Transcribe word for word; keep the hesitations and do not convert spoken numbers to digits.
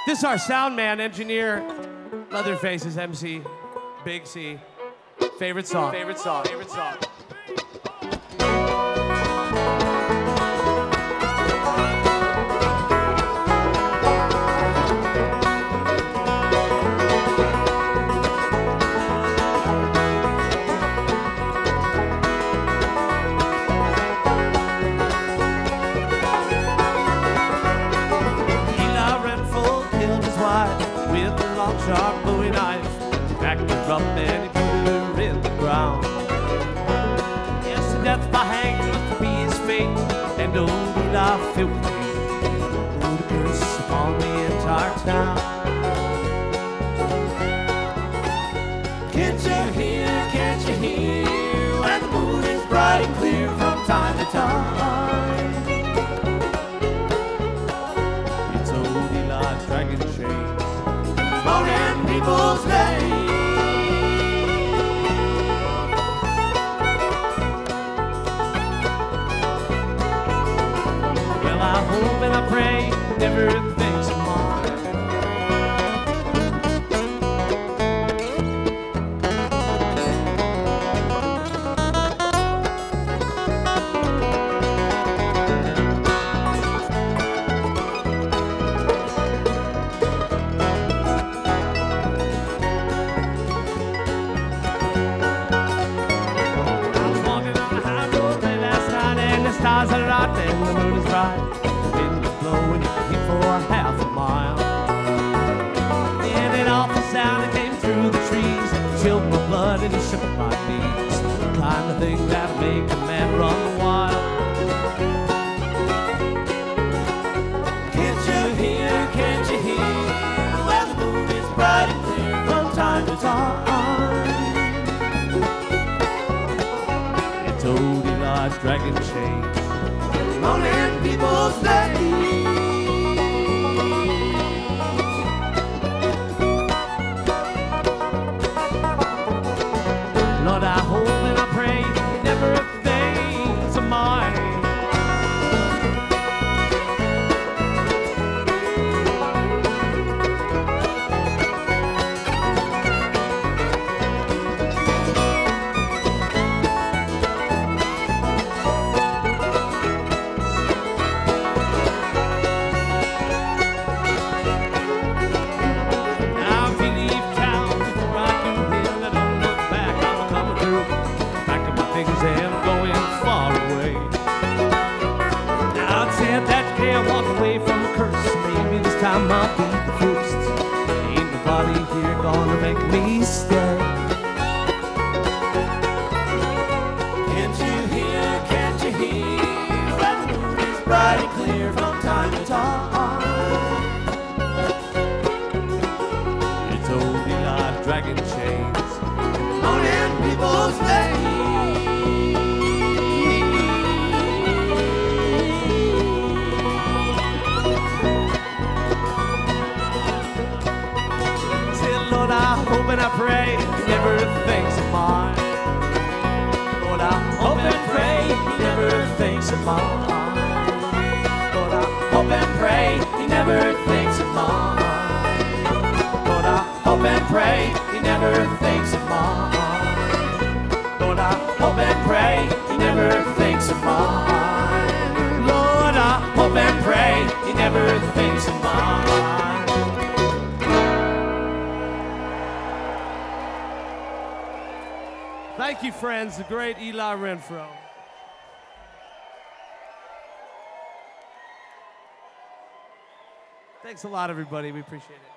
This is our sound man, engineer, Leatherface's M C, Big C. Favorite song. Favorite song. Favorite song. Sharp Bowie knife, cracked her up and he put her in the ground. Yes, to death by hanging must be his fate, and old Eli filled with hate, put a curse upon the entire town. Can't you hear, can't you hear, when the moon is bright and clear from time to time? It's old Eli's dragon chain moaning people's name. Well, I hope and I pray never thinks of mine. Stars are out there, the moon is bright, the wind is blowing, you can hear for half a mile. And an awful sound that came through the trees, it chilled my blood and it shook my knees. The kind of thing that'll make a man run wild. Can't you hear, can't you hear, when the moon is bright and clear from time to time? It's old Eli's dragon chain moaning people's names. Lord, I hope and I pray he never thinks of mine. Time I'll be the first. Ain't nobody here gonna make me stay. Can't you hear, can't you hear, when the moon is bright and clear from time to time? It's old Eli's dragon chains moaning people's names. Lord, I hope and I pray he never thinks of mine. Lord, I hope and pray he never thinks of mine. Lord, I hope and pray he never thinks of mine. Lord, I hope and pray he never thinks of mine. Lord, I hope and pray he never thinks of mine. Lord, I hope and pray he never thinks of mine. Thank you, friends, the great Eli Renfro. Thanks a lot, everybody. We appreciate it.